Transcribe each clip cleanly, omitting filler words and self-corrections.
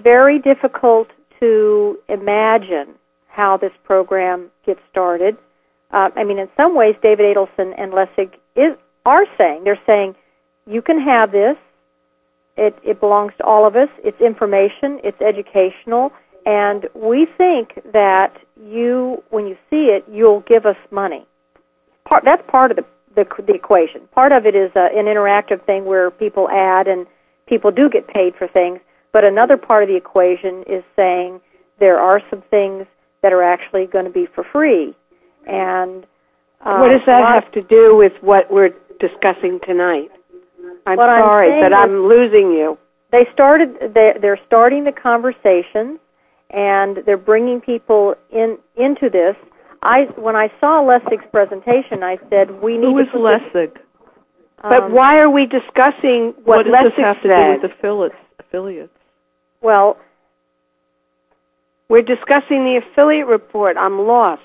very difficult to imagine how this program gets started. In some ways, David Adelson and Lessig are saying, you can have this. It belongs to all of us. It's information. It's educational. And we think that when you see it, you'll give us money. That's part of the equation. Part of it is an interactive thing where people add and people do get paid for things. But another part of the equation is saying there are some things that are actually going to be for free. And what does that have to do with what we're discussing tonight? I'm sorry, but I'm losing you. They're starting the conversations, and they're bringing people into this. When I saw Lessig's presentation, I said, we need Who is Lessig? But why are we discussing what does Lessig this have said? to do with affiliates? Well, we're discussing the affiliate report. I'm lost.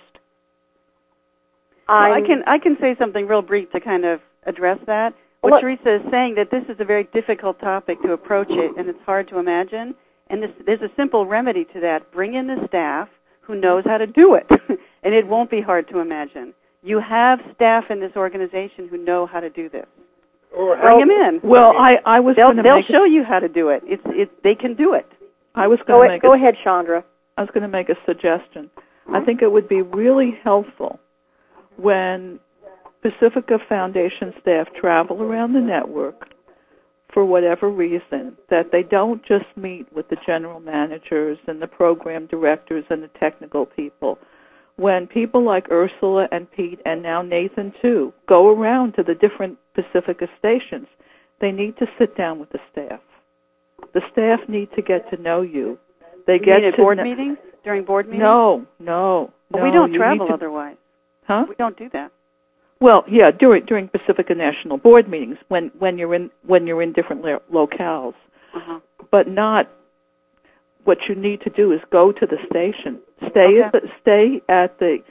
I can say something real brief to kind of address that. What Teresa is saying, that this is a very difficult topic to approach it, and it's hard to imagine. And there's a simple remedy to that. Bring in the staff who knows how to do it, and it won't be hard to imagine. You have staff in this organization who know how to do this. Bring them in. Well, I was going to They'll show you how to do it. They can do it. I was going to make Go ahead, Chandra. I was going to make a suggestion. I think it would be really helpful when Pacifica Foundation staff travel around the network for whatever reason, that they don't just meet with the general managers and the program directors and the technical people. When people like Ursula and Pete and now Nathan too go around to the different Pacifica stations, they need to sit down with the staff. The staff need to get to know you. They get at board meetings? During board meetings? No. But we don't travel otherwise. Huh? We don't do that. Well, yeah, during Pacifica National Board meetings when you're in different locales, but not. What you need to do is go to the station, stay at the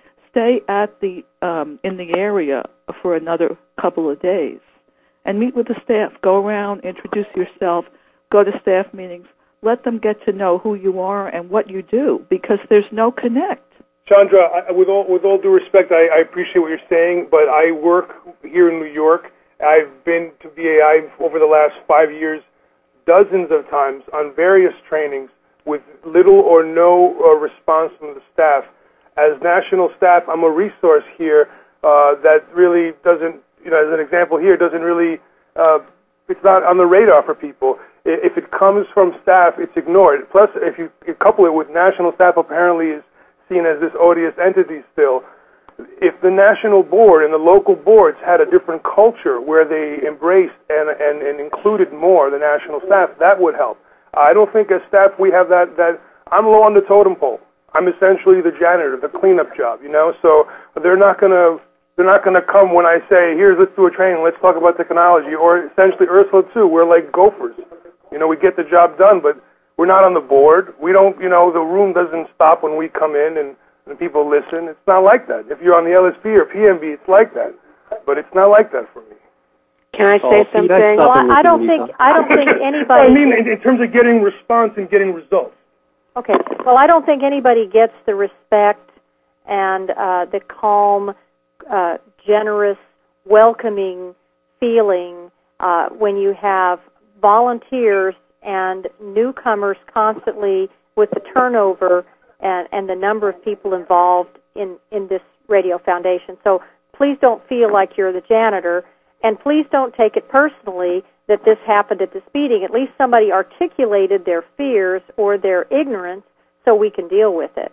in the area for another couple of days, and meet with the staff. Go around, introduce yourself, go to staff meetings. Let them get to know who you are and what you do, because there's no connect. Chandra, with all due respect, I appreciate what you're saying, but I work here in New York. I've been to BAI over the last 5 years dozens of times on various trainings with little or no response from the staff. As national staff, I'm a resource here that really doesn't, as an example here, doesn't really, it's not on the radar for people. If it comes from staff, it's ignored. Plus, if you couple it with national staff, apparently is seen as this odious entity still. If the national board and the local boards had a different culture where they embraced and included more the national staff, that would help. I don't think as staff we have that I'm low on the totem pole. I'm essentially the janitor, the cleanup job, so they're not gonna come when I say, let's do a training, let's talk about technology, or essentially Ursula too, we're like gophers. We get the job done, but we're not on the board. We don't, the room doesn't stop when we come in and people listen. It's not like that. If you're on the LSP or PMB, it's like that. But it's not like that for me. Can I say something? Well, I don't think anybody... I mean, in terms of getting response and getting results. Okay. Well, I don't think anybody gets the respect and the calm, generous, welcoming feeling when you have volunteers and newcomers constantly with the turnover and the number of people involved in this radio foundation. So please don't feel like you're the janitor, and please don't take it personally that this happened at this meeting. At least somebody articulated their fears or their ignorance so we can deal with it.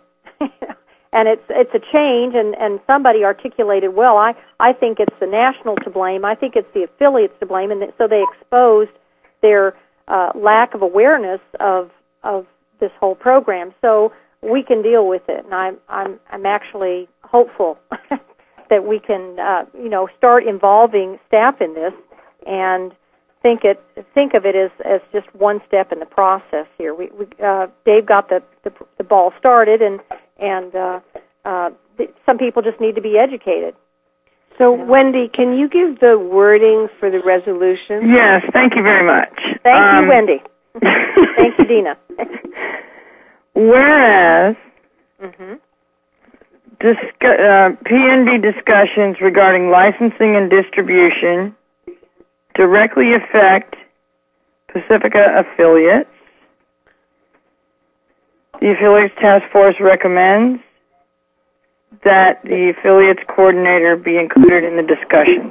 And it's a change, and somebody articulated, well, I think it's the national to blame. I think it's the affiliates to blame, and so they exposed their lack of awareness of this whole program. So we can deal with it, and I'm actually hopeful that we can start involving staff in this and think of it as just one step in the process here. Dave got the ball started, and some people just need to be educated. So, Wendy, can you give the wording for the resolution? Yes, thank you very much. Thank you, Wendy. Thank you, Dina. whereas PNB discussions regarding licensing and distribution directly affect Pacifica affiliates. The Affiliates Task Force recommends that the Affiliates Coordinator be included in the discussion.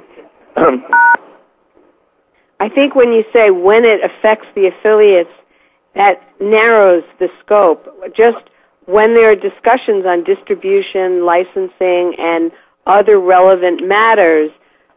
I think when you say when it affects the affiliates, that narrows the scope. Just when there are discussions on distribution, licensing, and other relevant matters,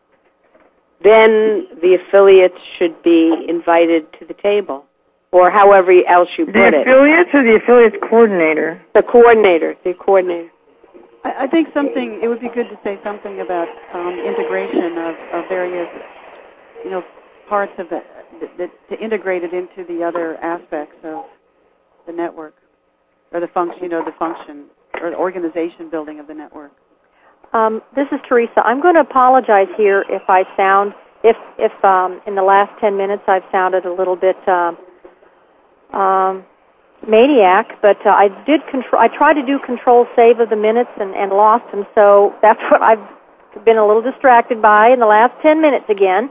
then the affiliates should be invited to the table, or however else you put it. The affiliates or the Affiliates Coordinator? The coordinator. I think it would be good to say something about integration of various, parts of to integrate it into the other aspects of the network, or the function, or the organization building of the network. This is Teresa. I'm going to apologize here if I sound, if in the last 10 minutes I've sounded a little bit maniac, but I tried to do Control-Save of the minutes and lost them, so that's what I've been a little distracted by in the last 10 minutes again.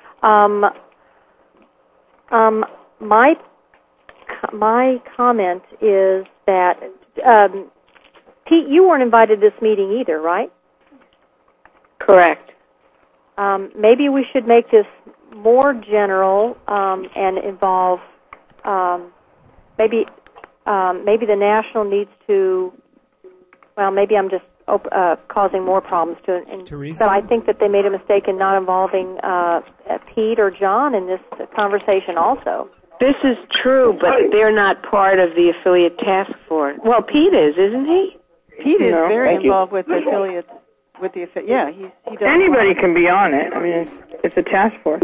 My comment is that, Pete, you weren't invited to this meeting either, right? Correct. Maybe we should make this more general and involve maybe the national needs to. Well, maybe I'm just causing more problems to it. Teresa? But I think that they made a mistake in not involving Pete or John in this conversation also. This is true, but they're not part of the affiliate task force. Well, Pete is, isn't he? Pete is very involved with the affiliates. Yeah, he does. Anybody can be on it. I mean, it's a task force.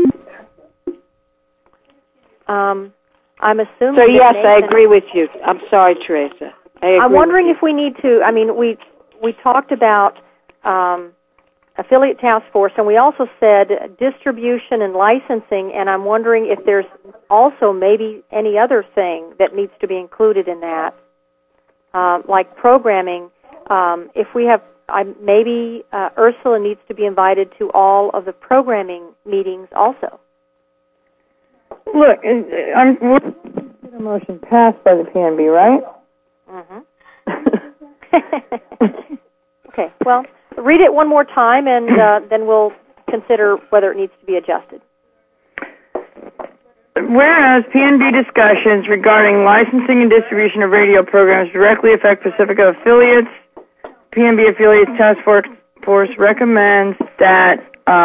I'm assuming. So yes, I agree with you. I'm sorry, Teresa. I'm wondering if we need to. I mean, we talked about affiliate task force, and we also said distribution and licensing. And I'm wondering if there's also maybe any other thing that needs to be included in that, like programming. If we have. Maybe Ursula needs to be invited to all of the programming meetings also. Look, I'm a motion passed by the PNB, right? Okay, well, read it one more time, and then we'll consider whether it needs to be adjusted. Whereas PNB discussions regarding licensing and distribution of radio programs directly affect Pacifica affiliates, PNB Affiliates Task Force recommends that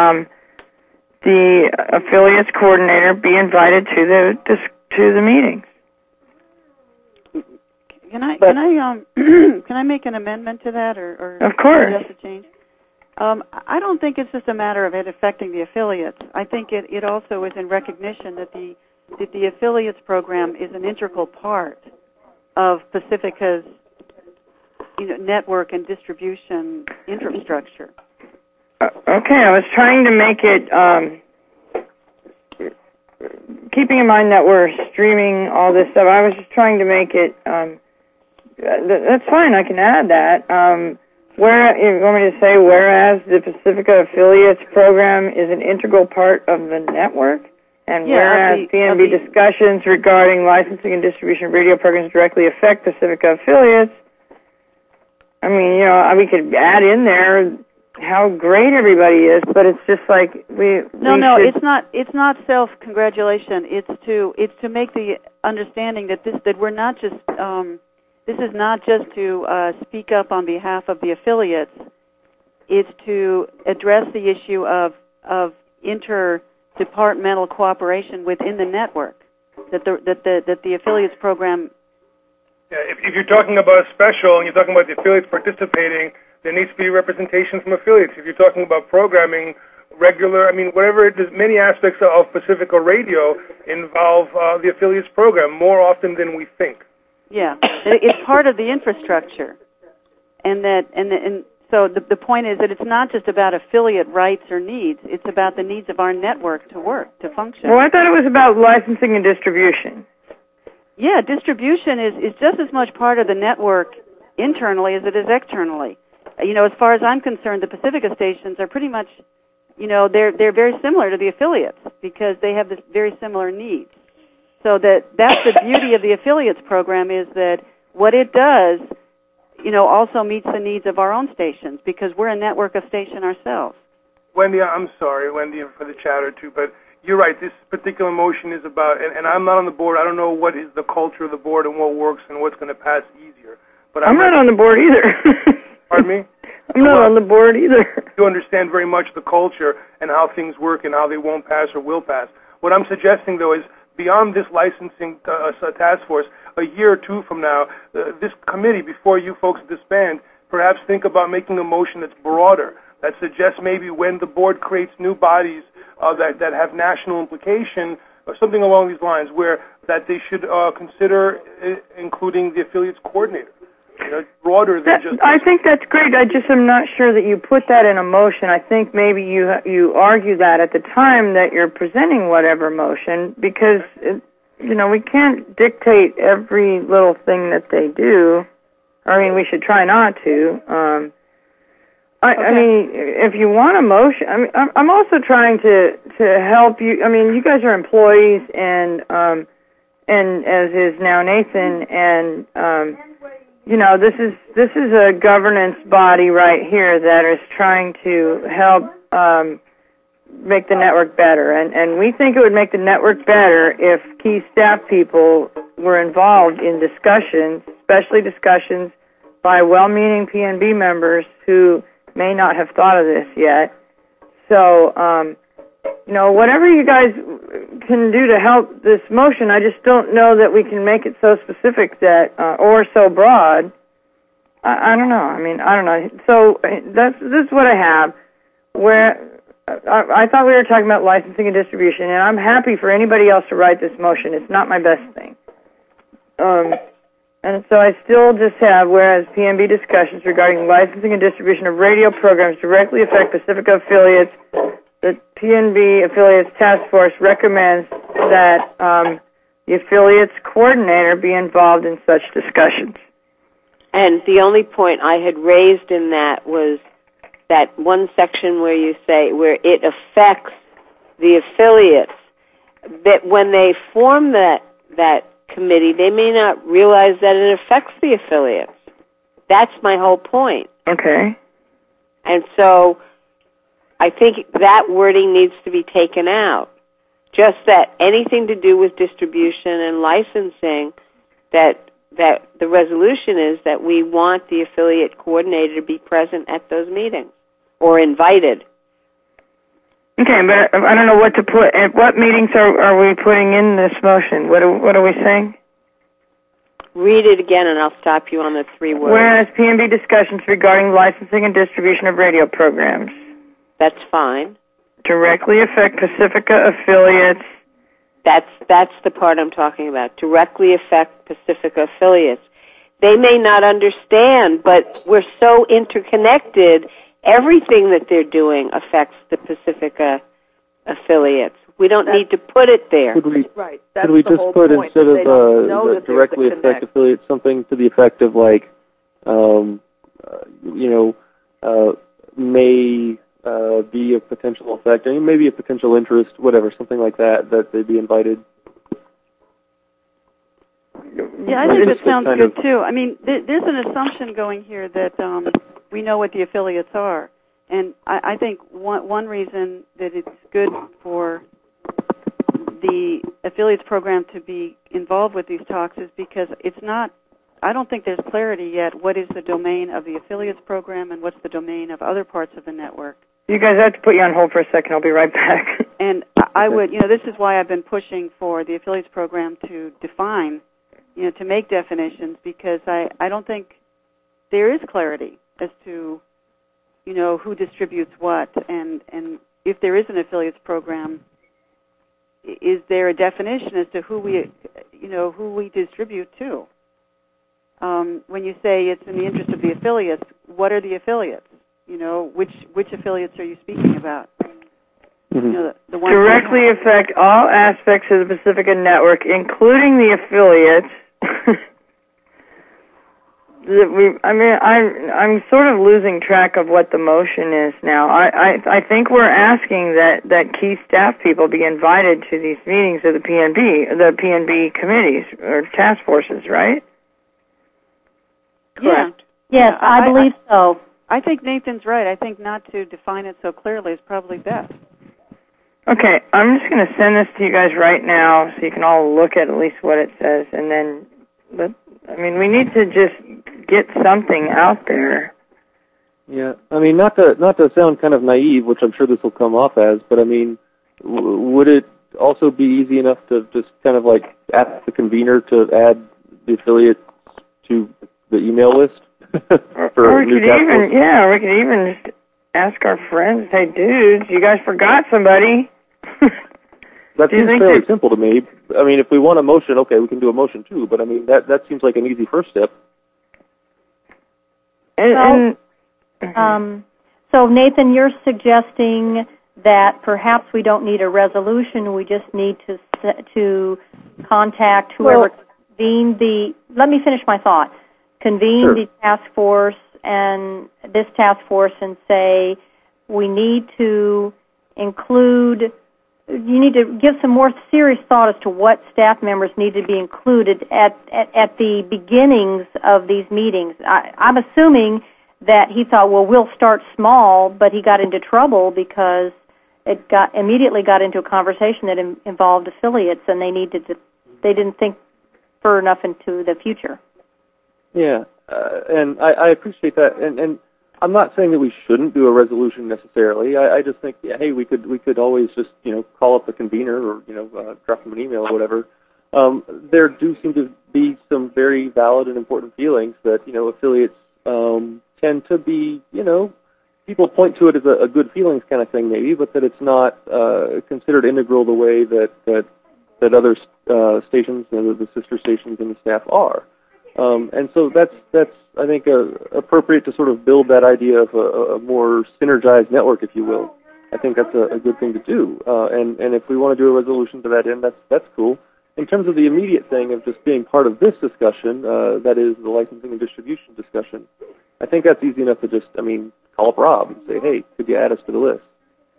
the Affiliates Coordinator be invited to the meetings. Can I make an amendment to that, or of course suggest a change? I don't think it's just a matter of it affecting the affiliates. I think it also is in recognition that the affiliates program is an integral part of Pacifica's network and distribution infrastructure. Okay, I was trying to make it, keeping in mind that we're streaming all this stuff, I was just trying to make it, that's fine, I can add that. You want me to say, whereas the Pacifica Affiliates program is an integral part of the network, and whereas PNB discussions regarding licensing and distribution of radio programs directly affect Pacifica Affiliates, I mean, we could add in there how great everybody is, but it's just like it's not self-congratulation. It's to make the understanding that we're not just this is not just to speak up on behalf of the affiliates. It's to address the issue of interdepartmental cooperation within the network. That the affiliates program. Yeah, if you're talking about a special and you're talking about the affiliates participating, there needs to be representation from affiliates. If you're talking about programming, whatever it is, many aspects of Pacifica Radio involve the affiliates program more often than we think. Yeah, it's part of the infrastructure, and so the point is that it's not just about affiliate rights or needs; it's about the needs of our network to work, to function. Well, I thought it was about licensing and distribution. Yeah, distribution is just as much part of the network internally as it is externally. As far as I'm concerned, the Pacifica stations are pretty much, they're very similar to the affiliates because they have this very similar needs. So that's the beauty of the affiliates program is that what it does, also meets the needs of our own stations because we're a network of station ourselves. Wendy, I'm sorry, Wendy, for the chatter too, but you're right. This particular motion is about, and I'm not on the board. I don't know what is the culture of the board and what works and what's going to pass easier. But I'm not on the board either. Pardon me? I'm not on the board either. You understand very much the culture and how things work and how they won't pass or will pass. What I'm suggesting, though, is beyond this licensing task force, a year or two from now, this committee, before you folks disband, perhaps think about making a motion that's broader, that suggests maybe when the board creates new bodies that have national implication, or something along these lines, where that they should consider including the affiliates coordinator. Broader than just. I think that's great. I just am not sure that you put that in a motion. I think maybe you argue that at the time that you're presenting whatever motion, because we can't dictate every little thing that they do. I mean, we should try not to. I mean, if you want a motion, I'm also trying to help you. I mean, you guys are employees, and as is now Nathan, and this is a governance body right here that is trying to help make the network better, and we think it would make the network better if key staff people were involved in discussions, especially discussions by well-meaning PNB members who may not have thought of this yet. So, whatever you guys can do to help this motion, I just don't know that we can make it so specific that, or so broad. I don't know. I mean, I don't know. So this is what I have, where I thought we were talking about licensing and distribution, and I'm happy for anybody else to write this motion. It's not my best thing. And so I still just have, whereas PNB discussions regarding licensing and distribution of radio programs directly affect Pacifica affiliates, the PNB Affiliates Task Force recommends that the affiliates coordinator be involved in such discussions. And the only point I had raised in that was that one section where you say where it affects the affiliates, that when they form that committee, they may not realize that it affects the affiliates. That's my whole point. Okay. And so I think that wording needs to be taken out. Just that anything to do with distribution and licensing, that the resolution is that we want the affiliate coordinator to be present at those meetings or invited. Okay, but I don't know what to put. What meetings are we putting in this motion? What are we saying? Read it again, and I'll stop you on the 3 words. Whereas PNB discussions regarding licensing and distribution of radio programs. That's fine. Directly affect Pacifica affiliates. That's the part I'm talking about. Directly affect Pacifica affiliates. They may not understand, but we're so interconnected. Everything that they're doing affects the Pacifica affiliates. We don't need to put it there. Could we just put, instead of directly affect affiliates, something to the effect of like, may be a potential effect, and maybe a potential interest, whatever, something like that they'd be invited. Yeah, I think that sounds good too. I mean, there's an assumption going here that we know what the affiliates are, and I think one reason that it's good for the affiliates program to be involved with these talks is because it's not, I don't think there's clarity yet what is the domain of the affiliates program and what's the domain of other parts of the network. You guys, I have to put you on hold for a second. I'll be right back. And I would, this is why I've been pushing for the affiliates program to define, to make definitions, because I don't think there is clarity as to, who distributes what, and if there is an affiliates program, is there a definition as to who we distribute to? When you say it's in the interest of the affiliates, what are the affiliates? Which affiliates are you speaking about? the one directly affect all aspects of the Pacifica network, including the affiliates. I'm sort of losing track of what the motion is now. I think we're asking that key staff people be invited to these meetings of the PNB committees or task forces, right? Correct. Yes, I believe so. I think Nathan's right. I think not to define it so clearly is probably best. Okay, I'm just going to send this to you guys right now so you can all look at least what it says, and then, we need to just get something out there. Yeah, not to sound kind of naive, which I'm sure this will come off as, but would it also be easy enough to just kind of like ask the convener to add the affiliates to the email list? or we could even just ask our friends, hey, dudes, you guys forgot somebody. That seems fairly simple to me. If we want a motion, okay, we can do a motion too, but that seems like an easy first step. So Nathan, you're suggesting that perhaps we don't need a resolution, we just need to contact whoever convened the, let me finish my thought, convene the task force and this task force and say we need to include, you need to give some more serious thought as to what staff members need to be included at the beginnings of these meetings. I'm assuming that he thought, well, we'll start small, but he got into trouble because it immediately got into a conversation that involved affiliates, and they didn't think far enough into the future. Yeah, and I appreciate that, and I'm not saying that we shouldn't do a resolution necessarily. I just think, hey, we could always just call up the convener or drop them an email or whatever. There do seem to be some very valid and important feelings that affiliates tend to be people point to it as a good feelings kind of thing maybe, but that it's not considered integral the way that other stations, the sister stations and the staff are. And so that's I think appropriate to sort of build that idea of a more synergized network, if you will. I think that's a good thing to do. And if we want to do a resolution to that end, that's cool. In terms of the immediate thing of just being part of this discussion, that is the licensing and distribution discussion, I think that's easy enough to just, call up Rob and say, hey, could you add us to the list?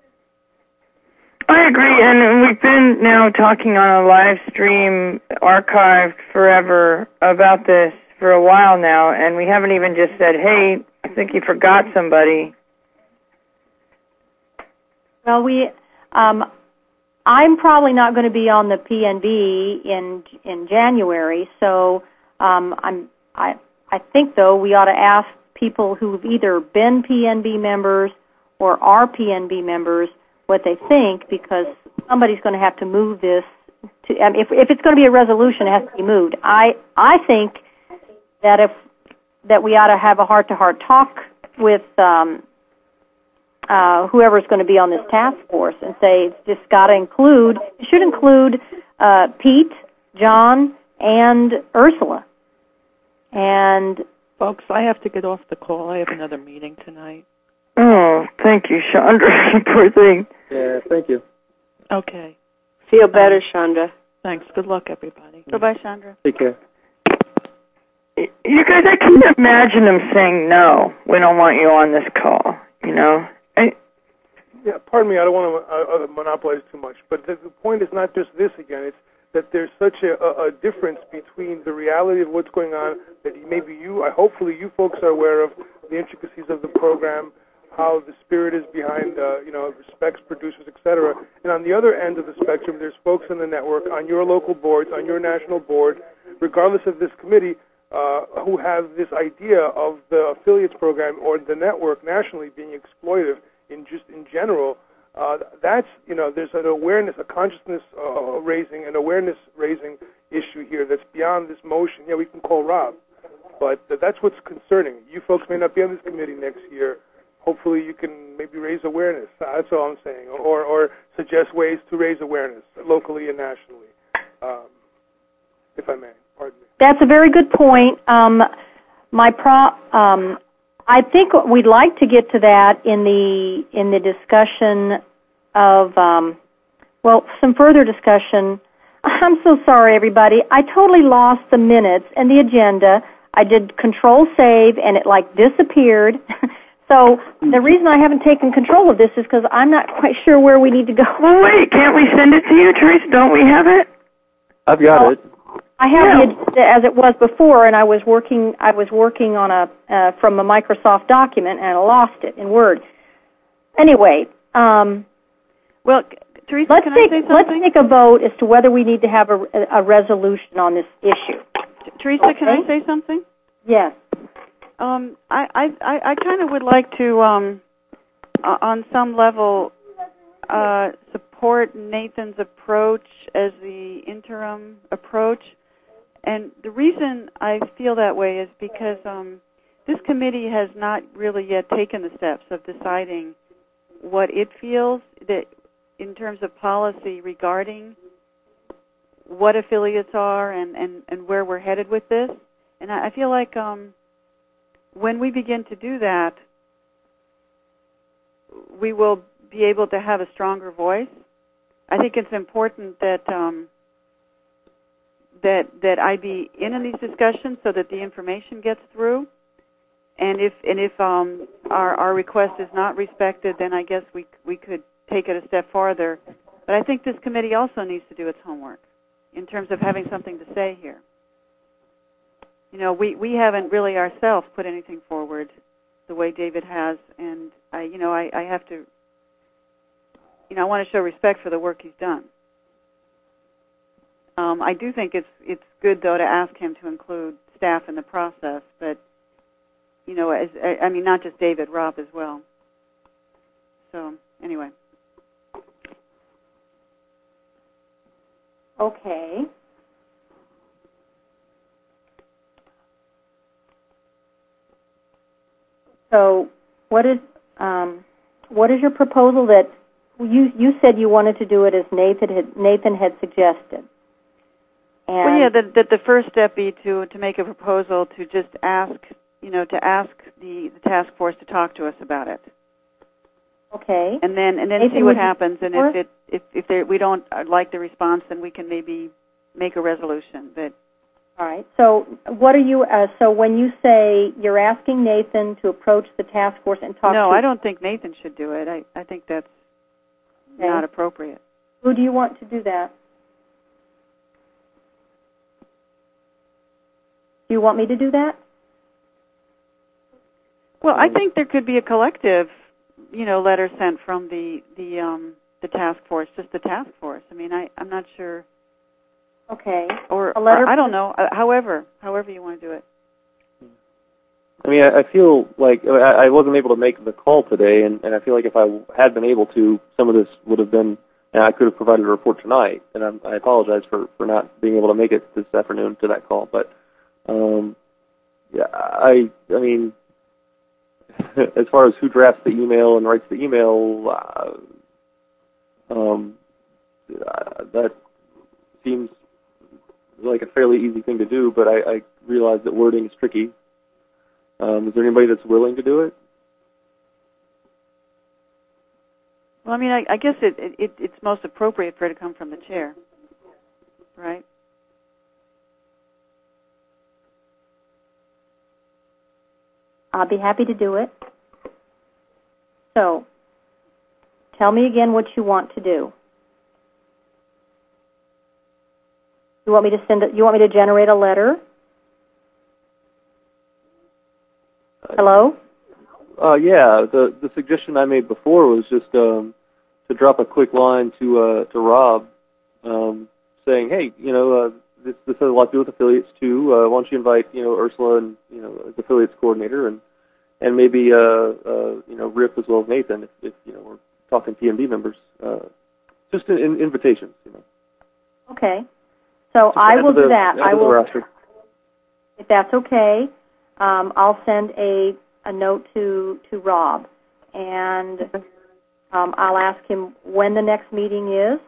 I agree, and we've been now talking on a live stream archived forever about this for a while now, and we haven't even just said, hey, I think you forgot somebody. Well, I'm probably not going to be on the PNB in January, so I think, though, we ought to ask people who've either been PNB members or are PNB members what they think, because somebody's going to have to move this. If it's going to be a resolution, it has to be moved. I think that we ought to have a heart-to-heart talk with whoever's going to be on this task force and say it's just got to include. It should include Pete, John, and Ursula. And folks, I have to get off the call. I have another meeting tonight. Oh, thank you, Chandra. Poor thing. Yeah, thank you. Okay. Feel better, Chandra. Thanks. Good luck, everybody. Bye-bye, Chandra. Take care. You guys, I can't imagine them saying, no, we don't want you on this call, Yeah, pardon me, I don't want to monopolize too much, but the point is not just this again, it's that there's such a difference between the reality of what's going on that maybe hopefully you folks are aware of, the intricacies of the program, how the spirit is behind, respects producers, etc. And on the other end of the spectrum, there's folks in the network, on your local boards, on your national board, regardless of this committee, who have this idea of the affiliates program or the network nationally being exploitive in general. That's, there's an awareness, a consciousness raising, an awareness raising issue here that's beyond this motion. Yeah, we can call Rob, but that's what's concerning. You folks may not be on this committee next year. Hopefully you can maybe raise awareness. That's all I'm saying, or suggest ways to raise awareness locally and nationally, if I may. Pardon me. That's a very good point. I think we'd like to get to that in the discussion of, some further discussion. I'm so sorry, everybody. I totally lost the minutes and the agenda. I did Control Save, and it disappeared. So the reason I haven't taken control of this is because I'm not quite sure where we need to go. Well, wait, can't we send it to you, Teresa? Don't we have it? I've got it. I have the agenda as it was before, and I was working on from a Microsoft document, and I lost it in Word. Anyway, well, Teresa, can I say something? Let's take a vote as to whether we need to have a resolution on this issue. Teresa, okay? Can I say something? Yes. I kind of would like to, on some level, support Nathan's approach as the interim approach. And the reason I feel that way is because this committee has not really yet taken the steps of deciding what it feels that in terms of policy regarding what affiliates are and where we're headed with this. And I feel like when we begin to do that, we will be able to have a stronger voice. I think it's important that that I be in these discussions so that the information gets through. And if our request is not respected, then I guess we could take it a step farther. But I think this committee also needs to do its homework in terms of having something to say here. You know, we haven't really ourselves put anything forward the way David has, and I have to, I want to show respect for the work he's done. I do think it's good though to ask him to include staff in the process, but not just David, Rob as well. So anyway. Okay. So, what is your proposal? That you said you wanted to do it as Nathan had suggested. And that the first step be to make a proposal to just ask the task force to talk to us about it. Okay. And then Nathan, see what happens, and if we don't like the response, then we can maybe make a resolution. But all right. So what are you? So when you say you're asking Nathan to approach the task force and talk, no, I don't think Nathan should do it. I think that's not appropriate. Who do you want to do that? Do you want me to do that? Well, I think there could be a collective, letter sent from the task force, just the task force. I mean, I'm not sure. Okay. Or a letter. I don't know. However you want to do it. I mean, I feel like I wasn't able to make the call today, and I feel like if I had been able to, some of this would have been, and I could have provided a report tonight. And I apologize for not being able to make it this afternoon to that call. But I mean, as far as who drafts the email and writes the email, that seems like a fairly easy thing to do, but I realize that wording is tricky. Is there anybody that's willing to do it? Well, I mean, I guess it's most appropriate for it to come from the chair, right? I'll be happy to do it. So, tell me again what you want to do. You want me to send it? You want me to generate a letter? Hello? Yeah. The suggestion I made before was just to drop a quick line to Rob, saying, hey, this has a lot to do with affiliates too. Why don't you invite Ursula and as affiliates coordinator and maybe Rip as well as Nathan if we're talking PMD members. Just in invitations. Okay. So I will do that. I will. If that's okay, I'll send a note to Rob, and I'll ask him when the next meeting is.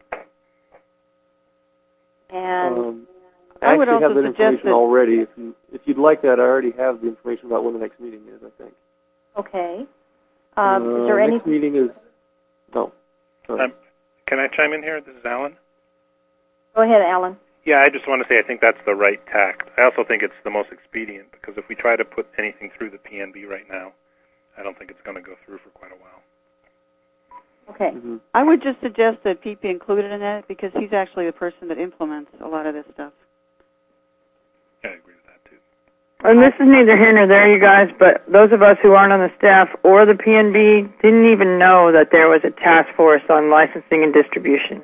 And I would also have that information already. If you'd like that, I already have the information about when the next meeting is, I think. Okay. Is there any next meeting is no. Can I chime in here? This is Alan. Go ahead, Alan. Yeah, I just want to say I think that's the right tact. I also think it's the most expedient, because if we try to put anything through the PNB right now, I don't think it's going to go through for quite a while. Okay. Mm-hmm. I would just suggest that Pete be included in that, because he's actually the person that implements a lot of this stuff. Yeah, I agree with that, too. And this is neither here nor there, you guys, but those of us who aren't on the staff or the PNB didn't even know that there was a task force on licensing and distribution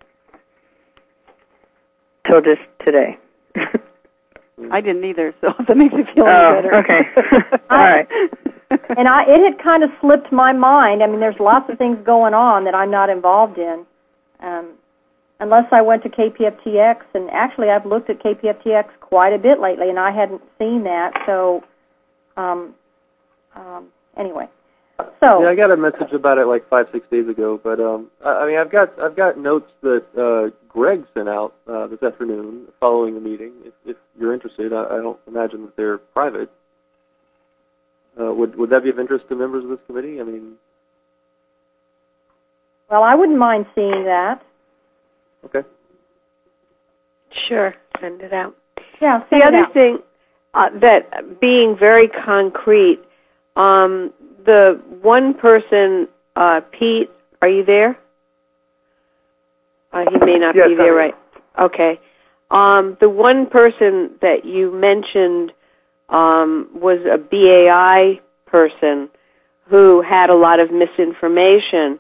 till just today. I didn't either, so that makes me feel any better. Okay. All right. And it had kind of slipped my mind. I mean, there's lots of things going on that I'm not involved in, unless I went to KPFTX. And actually, I've looked at KPFTX quite a bit lately, and I hadn't seen that. So, anyway. So yeah, I got a message about it like 5-6 days ago. But I mean, I've got notes that Greg sent out this afternoon following the meeting. If you're interested, I don't imagine that they're private. Would that be of interest to members of this committee? I mean, well, I wouldn't mind seeing that. Okay. Sure, send it out. Yeah. The other thing that being very concrete, the one person, Pete, are you there? He may not be there, right? Okay. The one person that you mentioned was a BAI person who had a lot of misinformation.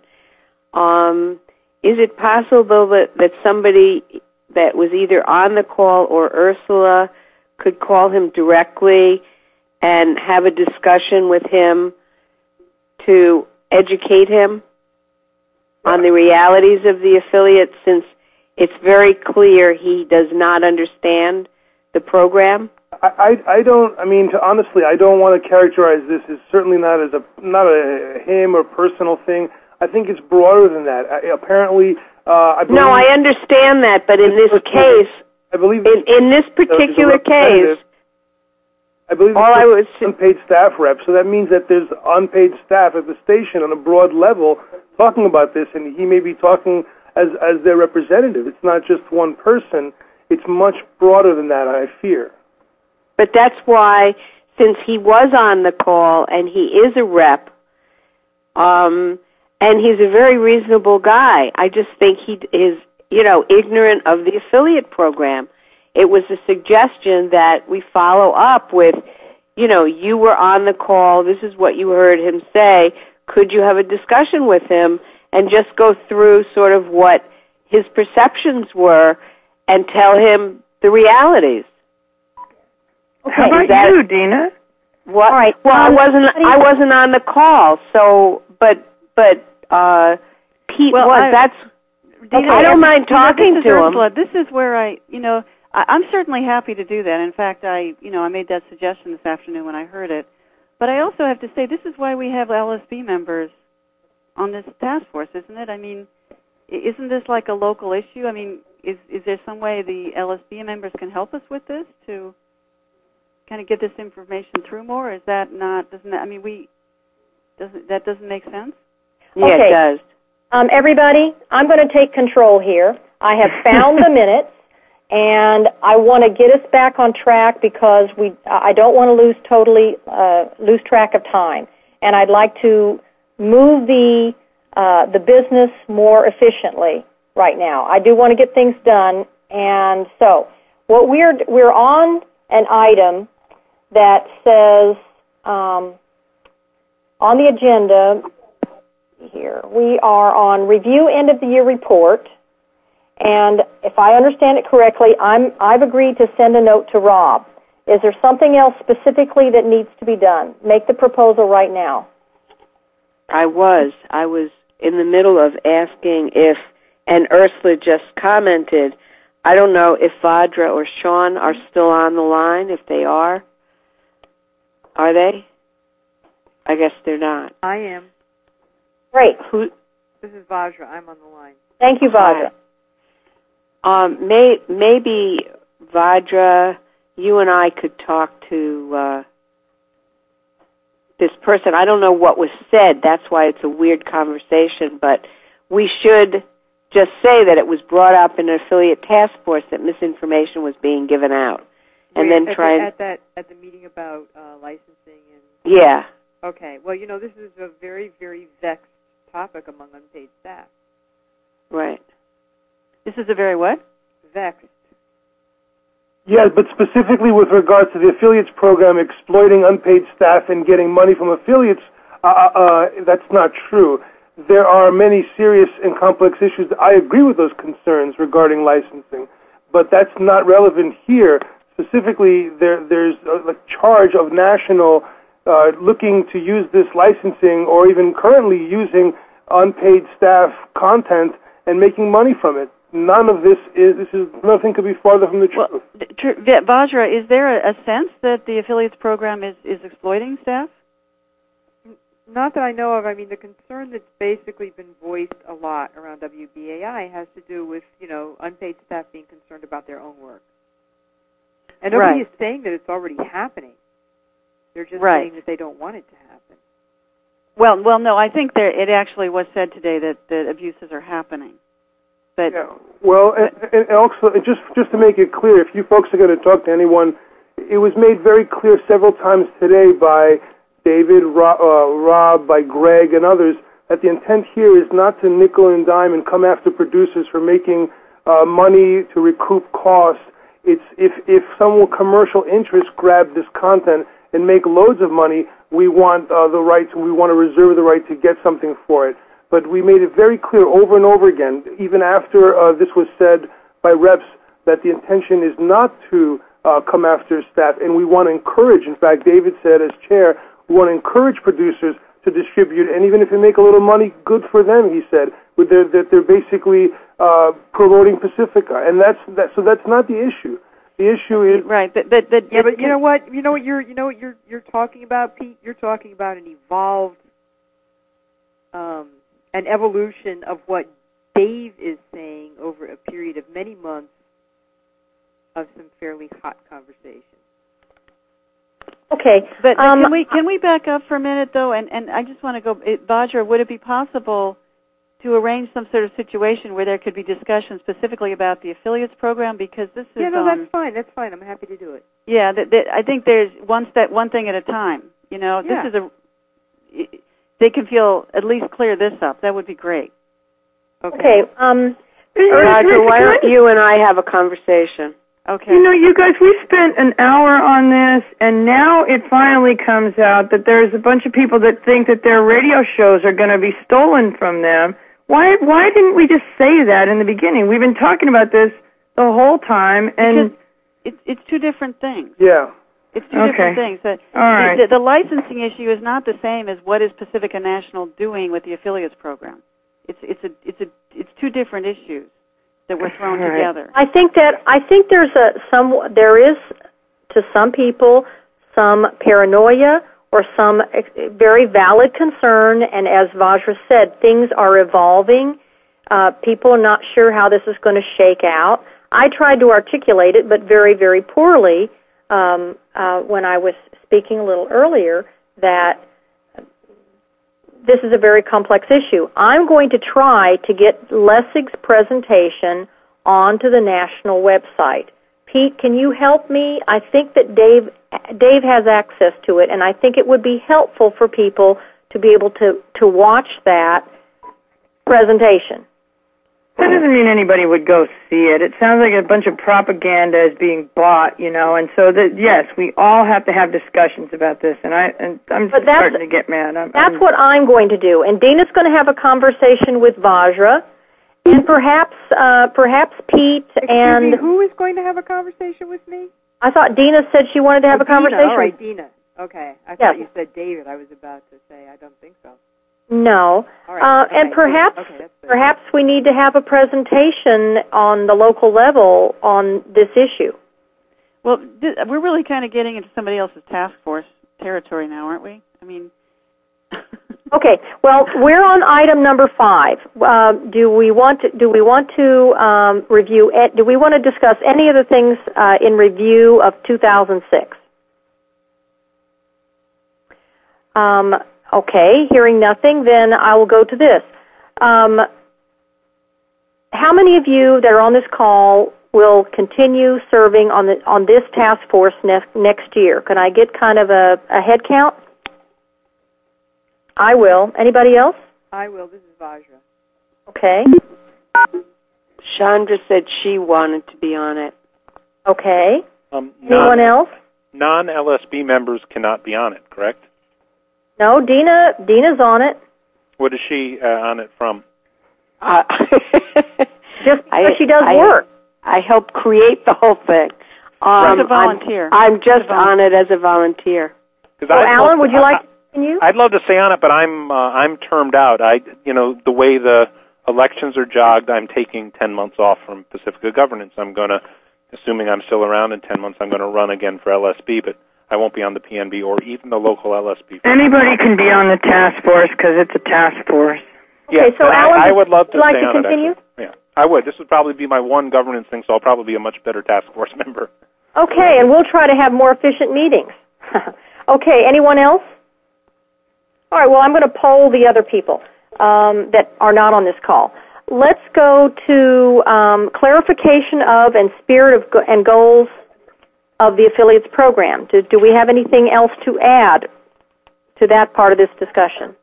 Is it possible that somebody that was either on the call or Ursula could call him directly and have a discussion with him to educate him on the realities of the affiliate, since it's very clear he does not understand the program? I don't. I mean, honestly, I don't want to characterize this as certainly not a him or personal thing. I think it's broader than that. Apparently, I believe. No, I understand that, but in this case, I believe in this particular case, I believe it's unpaid staff rep. So that means that there's unpaid staff at the station on a broad level talking about this, and he may be talking as their representative. It's not just one person. It's much broader than that, I fear. But that's why, since he was on the call and he is a rep, and he's a very reasonable guy, I just think he is, ignorant of the affiliate program. It was a suggestion that we follow up with, you were on the call, this is what you heard him say, could you have a discussion with him and just go through sort of what his perceptions were and tell him the realities? Okay. How about you, Dina? What? All right. Well, I wasn't on the call, so but Pete was. Dina, I don't mind talking to him. Ursula. This is where I'm certainly happy to do that. In fact, I made that suggestion this afternoon when I heard it. But I also have to say, this is why we have LSB members on this task force, isn't it? I mean, isn't this like a local issue? I mean, is there some way the LSB members can help us with this to kind of get this information through more? Is that not? That doesn't make sense? Yeah, okay. It does. Everybody, I'm going to take control here. I have found the minutes, and I want to get us back on track because I don't want to lose track of time, and I'd like to move the business more efficiently right now. I do want to get things done, and so what we're on an item that says on the agenda here, we are on review end of the year report, and if I understand it correctly, I've agreed to send a note to Rob. Is there something else specifically that needs to be done? Make the proposal right now. I was in the middle of asking if, and Ursula just commented, I don't know if Vadra or Sean are still on the line. If they are they? I guess they're not. I am. Great. This is Vajra. I'm on the line. Thank you, Vajra. Maybe, Vajra, you and I could talk to this person. I don't know what was said. That's why it's a weird conversation. But we should just say that it was brought up in an affiliate task force that misinformation was being given out, and then try at the meeting about licensing and. Yeah. Okay. Well, this is a very, very vexed topic among unpaid staff. Right. This is a very what? Vexed. Yeah, but specifically with regards to the affiliates program exploiting unpaid staff and getting money from affiliates, that's not true. There are many serious and complex issues. I agree with those concerns regarding licensing, but that's not relevant here. Specifically, there's a charge of national looking to use this licensing or even currently using unpaid staff content and making money from it. None of nothing could be farther from the truth. Well, Vajra, is there a sense that the affiliates program is exploiting staff? Not that I know of. I mean, the concern that's basically been voiced a lot around WBAI has to do with, unpaid staff being concerned about their own work. And nobody is saying that it's already happening. They're just saying that they don't want it to happen. Well, no, I think it actually was said today that abuses are happening. But yeah. Well, and also, just to make it clear, if you folks are going to talk to anyone, it was made very clear several times today by David, Rob, by Greg, and others that the intent here is not to nickel and dime and come after producers for making money to recoup costs. It's if some commercial interest grab this content and make loads of money, we want we want to reserve the right to get something for it. But we made it very clear over and over again, even after this was said by reps, that the intention is not to come after staff, and we want to encourage. In fact, David said as chair, we want to encourage producers to distribute, and even if they make a little money, good for them, he said, that they're basically promoting Pacifica, and so that's not the issue. The issue is right, but you know what you're talking about, Pete. You're talking about an evolved, an evolution of what Dave is saying over a period of many months of some fairly hot conversation. Okay, but can we back up for a minute though? And I just want to go, Vajra, would it be possible to arrange some sort of situation where there could be discussion specifically about the affiliates program? Because this is that's fine. That's fine. I'm happy to do it. Yeah, I think there's one thing at a time. This is they can feel at least clear this up. That would be great. Okay. Roger, why don't you and I have a conversation? Okay. You guys, we spent an hour on this, and now it finally comes out that there's a bunch of people that think that their radio shows are going to be stolen from them. Why didn't we just say that in the beginning? We've been talking about this the whole time, and it's two different things. Yeah. It's two different things. All right. The licensing issue is not the same as what is Pacifica National doing with the affiliates program. It's two different issues that were thrown together. I think there is to some people some paranoia or some very valid concern, and as Vajra said, things are evolving. People are not sure how this is going to shake out. I tried to articulate it, but very, very poorly when I was speaking a little earlier, that this is a very complex issue. I'm going to try to get Lessig's presentation onto the national website. Pete, can you help me? I think that Dave has access to it, and I think it would be helpful for people to be able to watch that presentation. That doesn't mean anybody would go see it. It sounds like a bunch of propaganda is being bought, and so yes, we all have to have discussions about this, and I'm starting to get mad. That's what I'm going to do, and Dina's going to have a conversation with Vajra, and perhaps Pete. Excuse me, who is going to have a conversation with me? I thought Dina said she wanted to have a conversation. All right, Dina. Okay, I thought you said David. I was about to say I don't think so. No, and perhaps we need to have a presentation on the local level on this issue. Well, we're really kind of getting into somebody else's task force territory now, aren't we? I mean, okay. Well, we're on item number 5. Do we want to review? Do we want to discuss any of the things in review of 2006? Okay, hearing nothing, then I will go to this. how many of you that are on this call will continue serving on this task force next year? Can I get kind of a head count? I will. Anybody else? I will. This is Vajra. Okay. Chandra said she wanted to be on it. Okay. Anyone else? Non-LSB members cannot be on it, correct? No, Dina's on it. What is she on it from? Just because she does work. I helped create the whole thing. As a volunteer. I'm just on it as a volunteer. So, Alan, would you like to continue? I'd love to stay on it, but I'm termed out. The way the elections are jogged, I'm taking 10 months off from Pacifica Governance. I'm going to, assuming I'm still around in 10 months, I'm going to run again for LSB, but I won't be on the PNB or even the local LSB. Anybody can be on the task force because it's a task force. Okay, yes, so Alan, I would love to like stay to on continue? it. Yeah, I would. This would probably be my one governance thing, so I'll probably be a much better task force member. Okay, and we'll try to have more efficient meetings. Okay, anyone else? All right, well, I'm going to poll the other people that are not on this call. Let's go to clarification of and spirit of and goals of the affiliates program. Do we have anything else to add to that part of this discussion?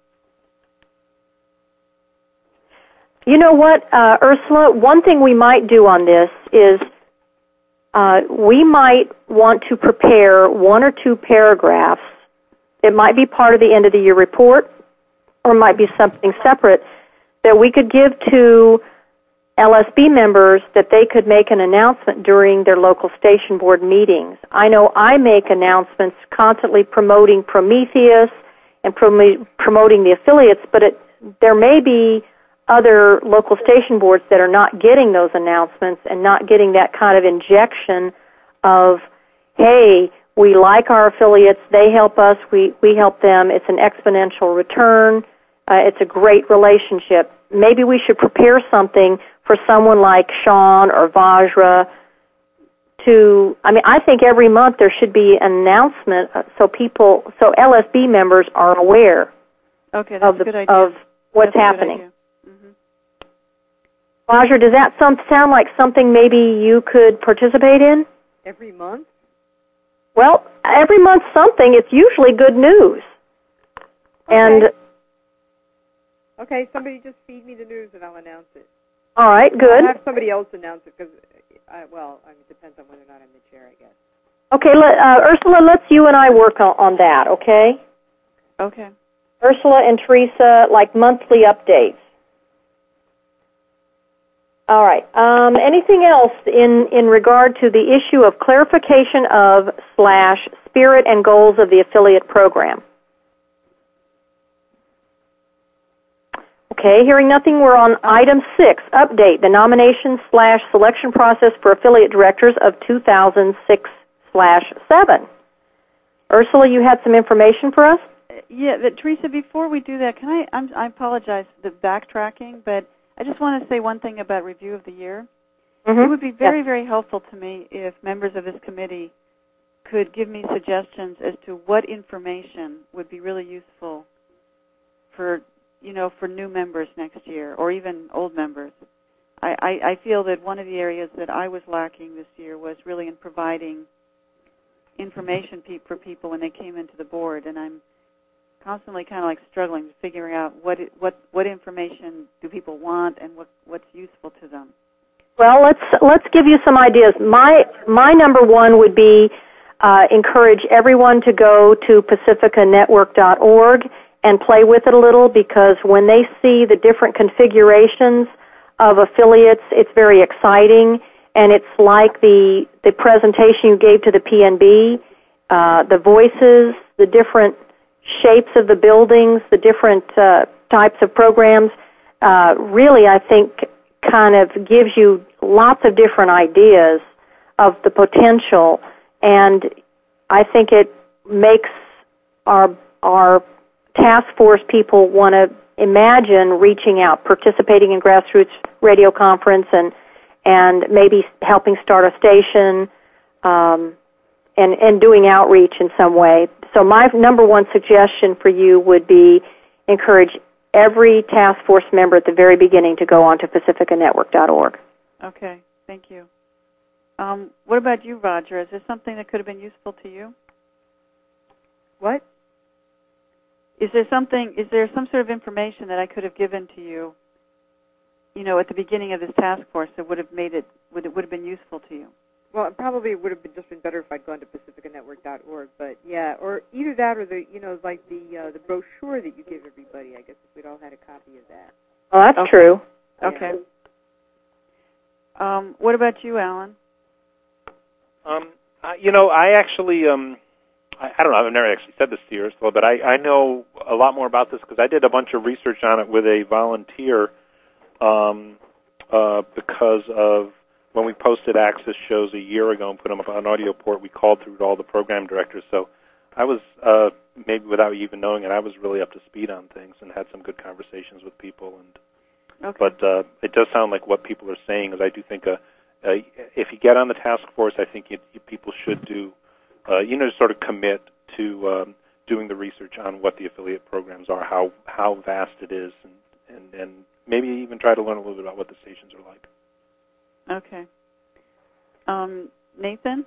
You know what, Ursula? One thing we might do on this is we might want to prepare 1 or 2 paragraphs. It might be part of the end of the year report, or it might be something separate that we could give to LSB members that they could make an announcement during their local station board meetings. I know I make announcements constantly promoting Prometheus and promoting the affiliates, but there may be other local station boards that are not getting those announcements and not getting that kind of injection of, hey, we like our affiliates, they help us, we help them, it's an exponential return, it's a great relationship. Maybe we should prepare something for someone like Sean or Vajra I think every month there should be an announcement so LSB members are aware of what's happening. Vajra, does that sound like something maybe you could participate in? Every month? Well, every month something. It's usually good news. Okay. Okay, somebody just feed me the news and I'll announce it. All right, good. I'll have somebody else announce it because, it depends on whether or not I'm the chair, I guess. Okay, Ursula, let's you and I work on that, okay? Okay. Ursula and Teresa, like monthly updates. All right. Anything else in regard to the issue of clarification of / spirit and goals of the affiliate program? Okay, hearing nothing, we're on item 6, update the nomination / selection process for affiliate directors of 2006/7. Ursula, you had some information for us? Yeah, but Teresa, before we do that, I apologize for the backtracking, but I just want to say one thing about review of the year. Mm-hmm. It would be very, very helpful to me if members of this committee could give me suggestions as to what information would be really useful for new members next year or even old members. I feel that one of the areas that I was lacking this year was really in providing information for people when they came into the board, and I'm constantly kind of like struggling to figuring out what information do people want and what's useful to them. Well, let's give you some ideas. My number one would be encourage everyone to go to pacificanetwork.org and play with it a little, because when they see the different configurations of affiliates, it's very exciting, and it's like the presentation you gave to the PNB, the voices, the different shapes of the buildings, the different types of programs, really, I think, kind of gives you lots of different ideas of the potential, and I think it makes our task force people want to imagine reaching out, participating in grassroots radio conference, and maybe helping start a station, and doing outreach in some way. So my number one suggestion for you would be encourage every task force member at the very beginning to go on to pacificanetwork.org. Okay, thank you. What about you, Roger? Is there something that could have been useful to you? What? Is there some sort of information that I could have given to you, at the beginning of this task force that would have would have been useful to you? Well, it probably would have been better if I'd gone to pacificanetwork.org, but yeah, or either that or the brochure that you give everybody. I guess if we'd all had a copy of that. Well, that's true. Okay. What about you, Alan? I actually, I don't know, I've never actually said this to you, Ursula, but I know a lot more about this because I did a bunch of research on it with a volunteer because of when we posted Access shows a year ago and put them up on Audio Port, we called through to all the program directors. So I was, maybe without even knowing it, I was really up to speed on things and had some good conversations with people. Okay. But it does sound like what people are saying is I do think if you get on the task force, I think people should do, sort of commit to doing the research on what the affiliate programs are, how vast it is, and maybe even try to learn a little bit about what the stations are like. Okay. Nathan?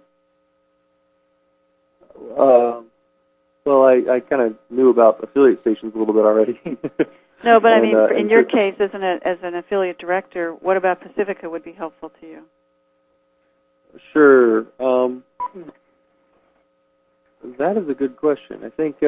Well, I kind of knew about affiliate stations a little bit already. No, but I mean, in your case, as an affiliate director, what about Pacifica would be helpful to you? Sure. That is a good question. I think,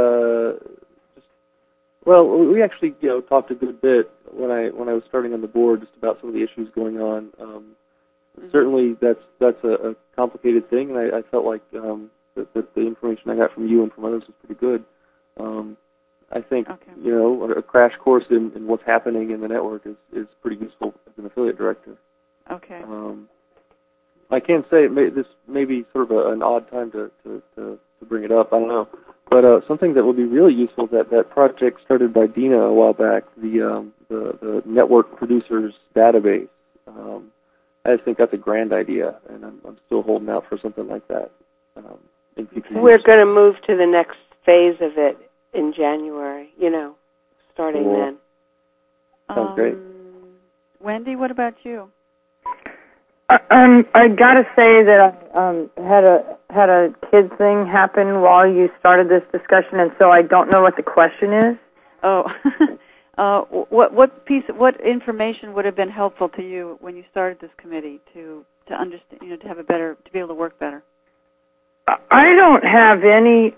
we actually, talked a good bit when I was starting on the board just about some of the issues going on. Certainly, that's a complicated thing, and I felt like that the information I got from you and from others was pretty good. I think, a crash course in what's happening in the network is pretty useful as an affiliate director. Okay. I can say this may be sort of an odd time to bring it up. I don't know, but something that would be really useful that project started by Dina a while back, the network producers database. I just think that's a grand idea, and I'm still holding out for something like that. We're going to move to the next phase of it in January. Starting then. Sounds great. Wendy, what about you? I got to say that I had a kid thing happen while you started this discussion, and so I don't know what the question is. Oh, what information would have been helpful to you when you started this committee to understand, to have to be able to work better? I don't have any.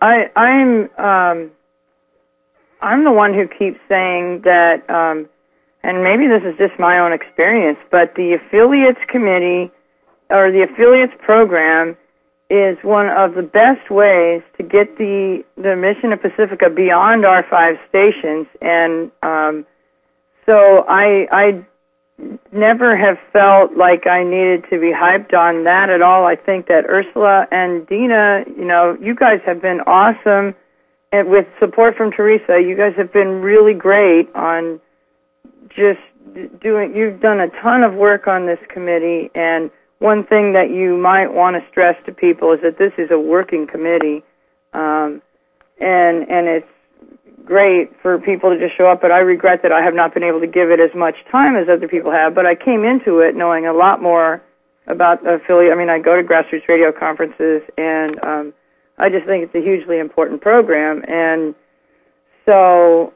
I'm the one who keeps saying that. And maybe this is just my own experience, but the affiliates committee or the affiliates program is one of the best ways to get the mission of Pacifica beyond our 5 stations. And so I never have felt like I needed to be hyped on that at all. I think that Ursula and Dina, you guys have been awesome. And with support from Teresa, you guys have been really great on just you've done a ton of work on this committee, and one thing that you might want to stress to people is that this is a working committee, and it's great for people to just show up, but I regret that I have not been able to give it as much time as other people have, but I came into it knowing a lot more about the affiliate. I mean, I go to grassroots radio conferences, and I just think it's a hugely important program, and so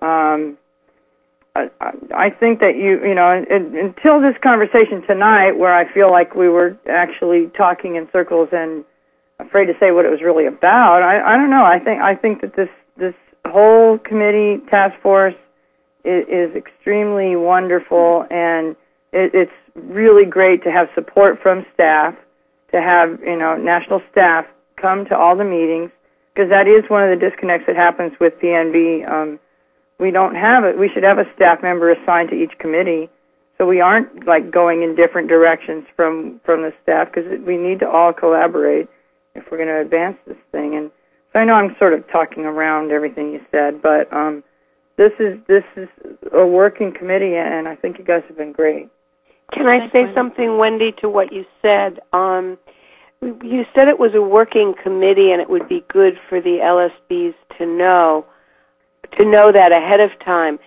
I think that until this conversation tonight, where I feel like we were actually talking in circles and afraid to say what it was really about, I don't know. I think that this whole committee task force is extremely wonderful, and it's really great to have support from staff, to have national staff come to all the meetings, because that is one of the disconnects that happens with PNB. We don't have it. We should have a staff member assigned to each committee, so we aren't going in different directions from the staff, because we need to all collaborate if we're going to advance this thing. And so I know I'm sort of talking around everything you said, but this is a working committee, and I think you guys have been great. Can I say something, Wendy, to what you said? You said it was a working committee, and it would be good for the LSBs to know that ahead of time.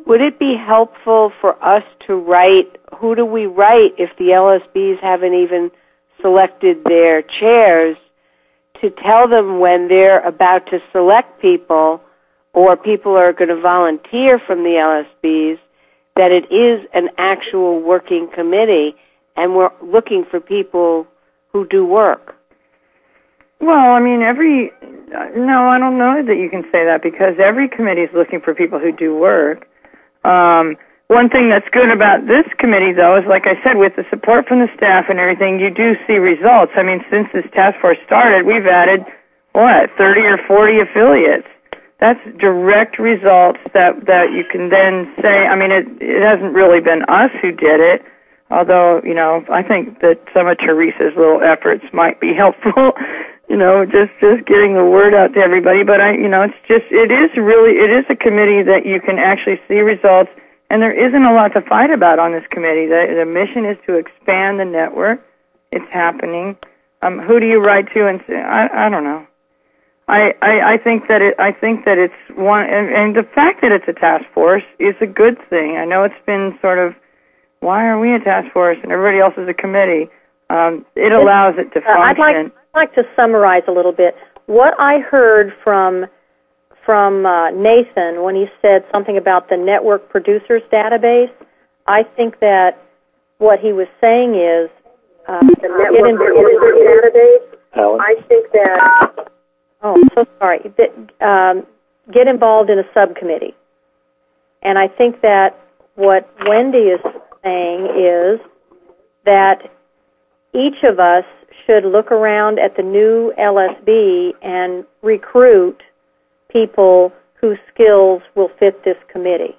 Would it be helpful for us to write, who do we write if the LSBs haven't even selected their chairs, to tell them when they're about to select people or people are going to volunteer from the LSBs that it is an actual working committee and we're looking for people who do work? Well, I mean, no, I don't know that you can say that because every committee is looking for people who do work. One thing that's good about this committee, though, is, like I said, with the support from the staff and everything, you do see results. I mean, since this task force started, we've added, 30 or 40 affiliates. That's direct results that you can then say, I mean, it hasn't really been us who did it, although, I think that some of Teresa's little efforts might be helpful, just getting the word out to everybody. But it is a committee that you can actually see results. And there isn't a lot to fight about on this committee. The mission is to expand the network. It's happening. Who do you write to and say? I don't know. I think that it's one, and the fact that it's a task force is a good thing. I know it's been sort of, why are we a task force and everybody else is a committee? It allows it to function. I'd like to summarize a little bit. What I heard from Nathan when he said something about the network producers database, I think that what he was saying is the network producers database. Alan? I think that. Oh, I'm so sorry. Get involved in a subcommittee, and I think that what Wendy is saying is that each of us should look around at the new LSB and recruit people whose skills will fit this committee.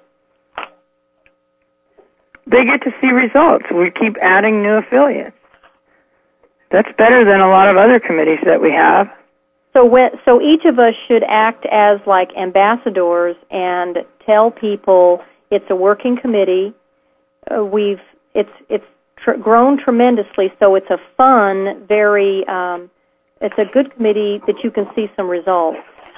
They get to see results. We keep adding new affiliates. That's better than a lot of other committees that we have. So each of us should act as like ambassadors and tell people it's a working committee. It's grown tremendously, so it's a fun, it's a good committee that you can see some results.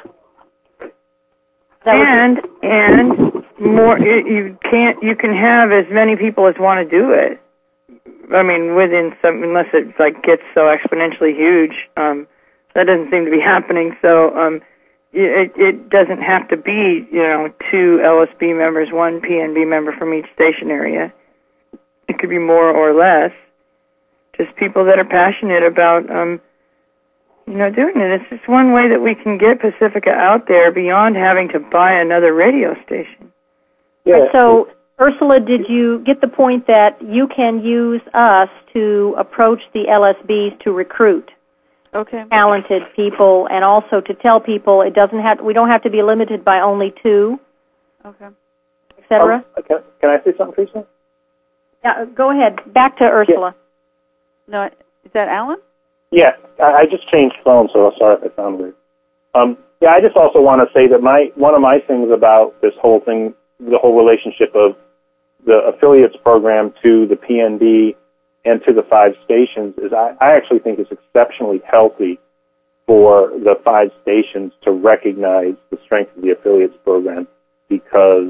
And more, you can have as many people as want to do it. I mean, unless it gets so exponentially huge, that doesn't seem to be happening. So it doesn't have to be 2 LSB members, 1 PNB member from each station area. It could be more or less. Just people that are passionate about doing it. It's just one way that we can get Pacifica out there beyond having to buy another radio station. Yeah. So, Ursula, did you get the point that you can use us to approach the LSBs to recruit talented people, and also to tell people we don't have to be limited by only 2, etc.? Can I say something, Teresa? Yeah, go ahead. Back to Ursula. Yeah. No, is that Alan? Yeah, I just changed phones, so sorry if I sound weird. I just also want to say that one of my things about this whole thing, the whole relationship of the affiliates program to the PNB and to the 5 stations is I actually think it's exceptionally healthy for the 5 stations to recognize the strength of the affiliates program because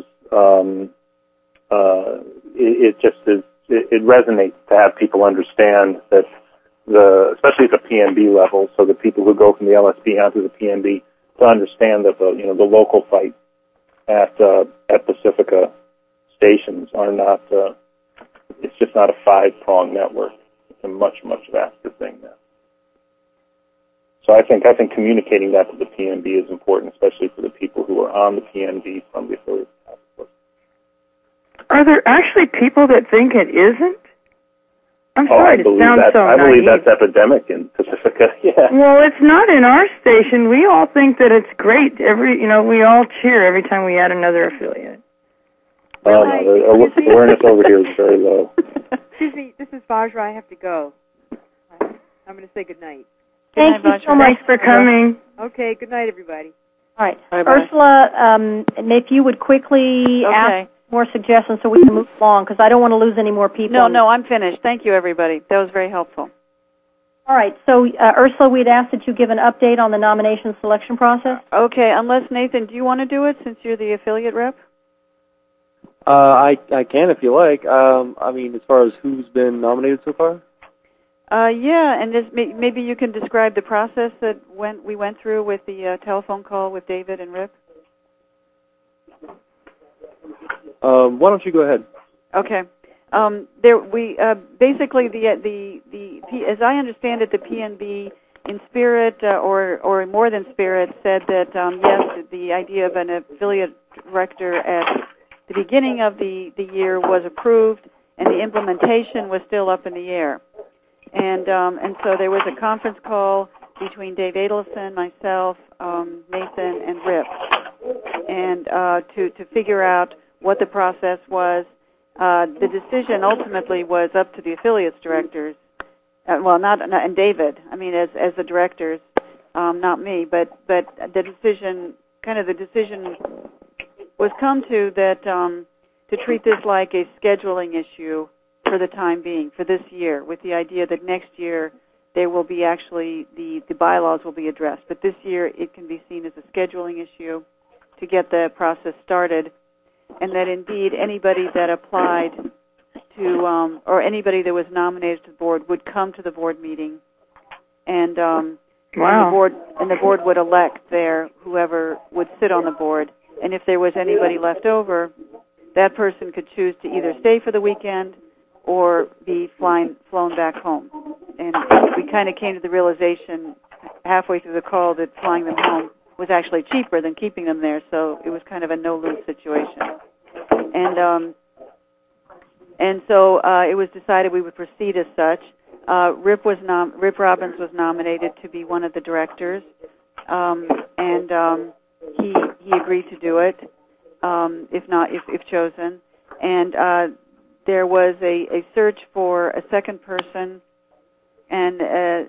it resonates to have people understand that especially at the PNB level, so the people who go from the LSB onto the PNB to understand that the local fight at Pacifica stations are not. It's just not a 5-pronged network. It's a much, much vaster thing now. So I think communicating that to the PNB is important, especially for the people who are on the PNB from the affiliate task force. Are there actually people that think it isn't? I'm sorry, it sounds so naive. I believe that's epidemic in Pacifica. Yeah. Well, it's not in our station. We all think that it's great. We all cheer every time we add another affiliate. No, the awareness over here is very low. Excuse me, this is Vajra. I have to go. I'm going to say good night. Thank you so much for coming. Okay, good night, everybody. All right. Bye-bye. Ursula, if you would quickly ask more suggestions so we can move along, because I don't want to lose any more people. No, I'm finished. Thank you, everybody. That was very helpful. All right. So, Ursula, we'd ask that you give an update on the nomination selection process. Okay, unless, Nathan, do you want to do it since you're the affiliate rep? I can if you like. I mean, as far as who's been nominated so far? Yeah, and maybe you can describe the process that we went through with the telephone call with David and Rip. Why don't you go ahead? Okay. Basically as I understand it, the PNB in spirit or more than spirit said that yes, the idea of an affiliate director at the beginning of the year was approved, and the implementation was still up in the air. And so there was a conference call between Dave Adelson, myself, Nathan, and Rip, and to figure out what the process was. The decision ultimately was up to the affiliates directors. Not and David. I mean, as the directors, not me. But the decision was come to that to treat this like a scheduling issue for the time being, for this year, with the idea that next year there will be actually the bylaws will be addressed. But this year it can be seen as a scheduling issue to get the process started, and that indeed anybody that applied to or anybody that was nominated to the board would come to the board meeting, and wow. and the board would elect whoever would sit on the board. And if there was anybody left over, that person could choose to either stay for the weekend or be flown back home. And we kind of came to the realization halfway through the call that flying them home was actually cheaper than keeping them there, so it was kind of a no-lose situation. And so it was decided we would proceed as such. Rip Robbins was nominated to be one of the directors, and he agreed to do it, if chosen. And there was a search for a second person, and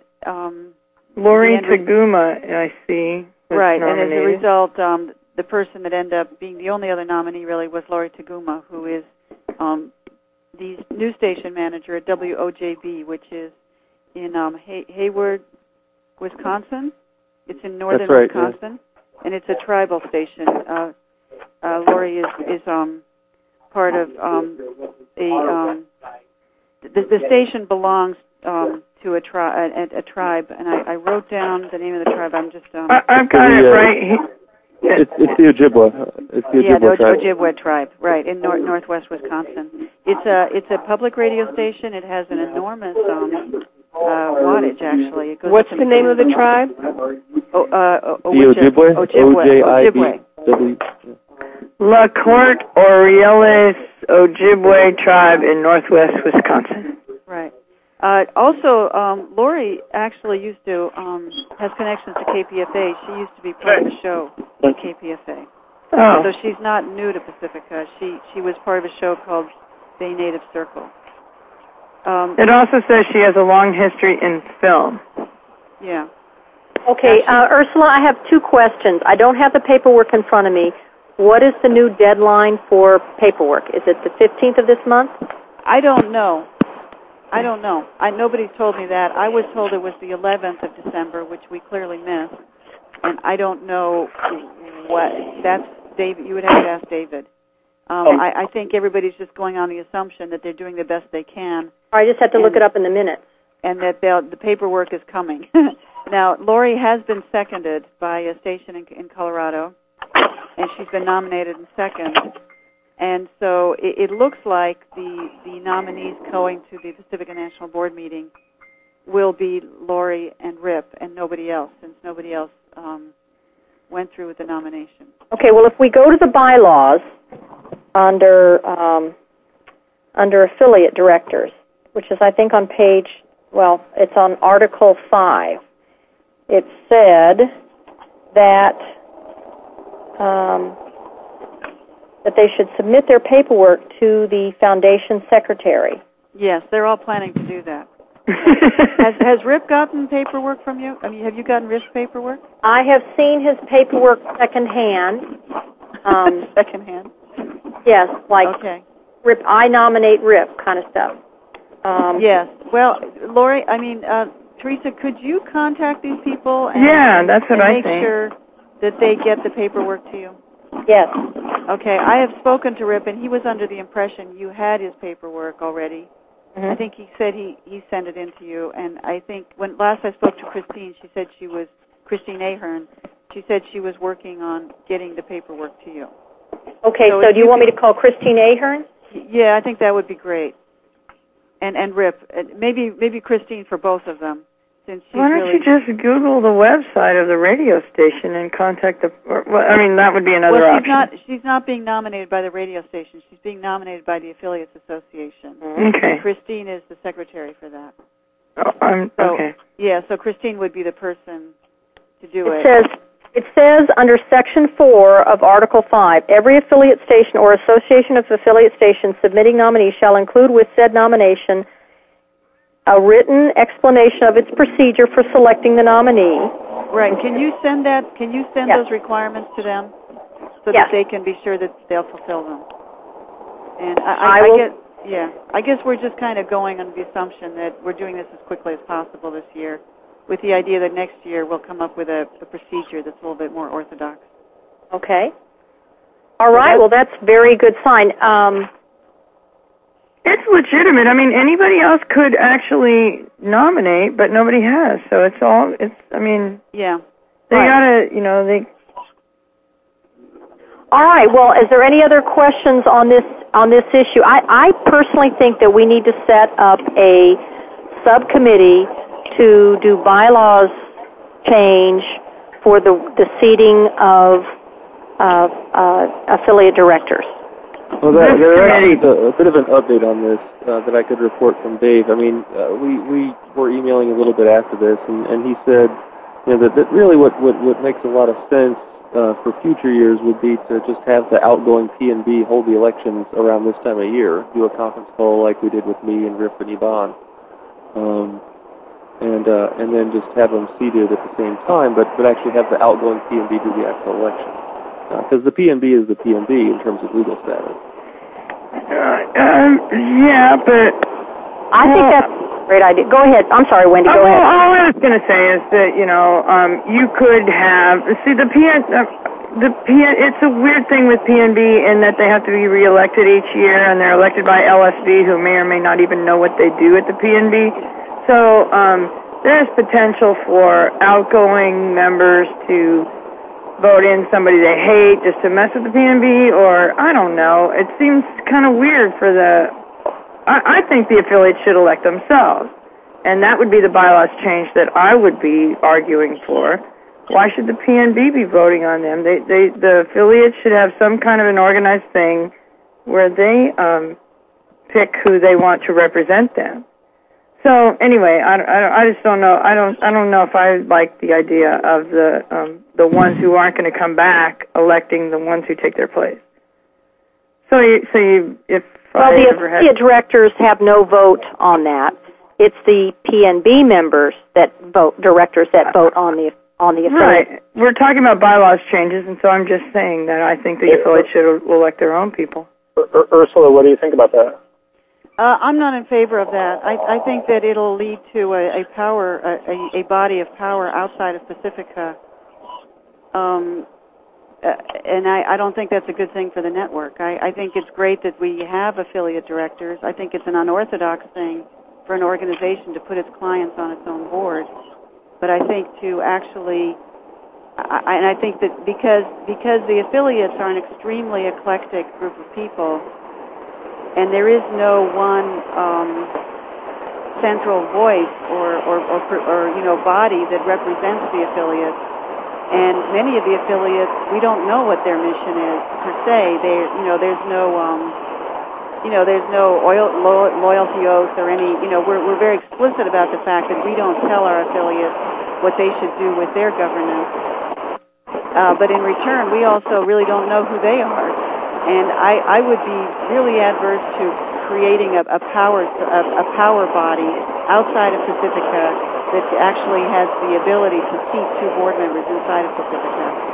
Lori Taguma, I see. Right, nominated. And as a result, the person that ended up being the only other nominee really was Lori Taguma, who is the news station manager at WOJB, which is in Hayward, Wisconsin. It's in northern Wisconsin, yeah. And it's a tribal station. Lori is part of the station belongs to a tribe, and I wrote down the name of the tribe. I'm just I've got it right. It's the Ojibwa. It's the Ojibwa tribe. Ojibwa tribe, right, in northwest Wisconsin. It's a public radio station. It has an enormous wattage, actually. It goes What's the name of the tribe? The Ojibwe. Ojibwe. La Corte Orioles Ojibwe tribe in northwest Wisconsin. Right. Also, Lori actually used to has connections to KPFA. She used to be part of the show at KPFA. Oh. So she's not new to Pacifica. She was part of a show called Bay Native Circle. It also says she has a long history in film. Yeah. Okay, Ursula, I have two questions. I don't have the paperwork in front of me. What is the new deadline for paperwork? Is it the 15th of this month? I don't know. Nobody told me that. I was told it was the 11th of December, which we clearly missed. And I don't know what. That's David. You would have to ask David. I think everybody's just going on the assumption that they're doing the best they can. I just have to look it up in the minutes. And that the paperwork is coming. Now, Lori has been seconded by a station in Colorado, and she's been nominated in second. And so it looks like the nominees going to the Pacifica National Board meeting will be Lori and Rip and nobody else, since nobody else went through with the nomination. Okay, well, if we go to the bylaws under affiliate directors, which is, I think, on page, it's on Article 5, it said that they should submit their paperwork to the foundation secretary. Yes, they're all planning to do that. Has Rip gotten paperwork from you? I mean, have you gotten Rip's paperwork? I have seen his paperwork secondhand. Secondhand? Yes, like okay. Rip, I nominate Rip kind of stuff. Yes. Well, Lori, Teresa, could you contact these people and that's what I make think. sure that they get the paperwork to you? Yes. Okay, I have spoken to Rip, and he was under the impression you had his paperwork already. Mm-hmm. I think he said he sent it in to you, and I think when last I spoke to Christine, she said Christine Ahern, she said she was working on getting the paperwork to you. Okay, so do you want me to call Christine Ahern? Yeah, I think that would be great. And Rip, maybe Christine for both of them. Since she's Why don't you just Google the website of the radio station and contact the... that would be another option. She's not being nominated by the radio station. She's being nominated by the Affiliates Association. Okay. And Christine is the secretary for that. Okay. Yeah, so Christine would be the person to do it. It says under Section 4 of Article 5, every affiliate station or association of affiliate stations submitting nominees shall include with said nomination a written explanation of its procedure for selecting the nominee. Right. Can you send that? Can you send those requirements to them so that they can be sure that they'll fulfill them? And I guess we're just kind of going on the assumption that we're doing this as quickly as possible this year, with the idea that next year we'll come up with a procedure that's a little bit more orthodox. Okay. All right. Well, that's very good sign. It's legitimate. I mean, anybody else could actually nominate, but nobody has. So they gotta, All right. Well, is there any other questions on this issue? I personally think that we need to set up a subcommittee to do bylaws change for the seating of affiliate directors. Well, there's actually a bit of an update on this that I could report from Dave. I mean, we were emailing a little bit after this, and he said, that really what makes a lot of sense for future years would be to just have the outgoing P&B hold the elections around this time of year, do a conference call like we did with me and Rip and Yvonne, and then just have them seated at the same time, but actually have the outgoing P&B do the actual election. Because the P&B is the P&B in terms of legal status. Yeah, but... I think that's a great idea. Go ahead. I'm sorry, Wendy. Go ahead. All I was going to say is that, you could have... See, it's a weird thing with P&B in that they have to be reelected each year, and they're elected by LSV, who may or may not even know what they do at the P&B. So there's potential for outgoing members to vote in somebody they hate just to mess with the P&B, or I don't know. It seems kind of weird for I think the affiliates should elect themselves, and that would be the bylaws change that I would be arguing for. Why should the P&B be voting on them? The affiliates should have some kind of an organized thing where they pick who they want to represent them. So anyway, I just don't know. I don't know if I like the idea of the ones who aren't going to come back electing the ones who take their place. The affiliate directors have no vote on that. It's the P&B members that vote, directors that vote on the affiliate. Right. We're talking about bylaws changes, and so I'm just saying that I think the affiliates should elect their own people. Ursula, what do you think about that? I'm not in favor of that. I think that it'll lead to a body of power outside of Pacifica, and I don't think that's a good thing for the network. I think it's great that we have affiliate directors. I think it's an unorthodox thing for an organization to put its clients on its own board. But I think to actually, and I think that because the affiliates are an extremely eclectic group of people, and there is no one central voice or body that represents the affiliates. And many of the affiliates, we don't know what their mission is per se. There's no loyalty oath or any. We're very explicit about the fact that we don't tell our affiliates what they should do with their governance. But in return, we also really don't know who they are. And I would be really adverse to creating a power body outside of Pacifica that actually has the ability to seat two board members inside of Pacifica.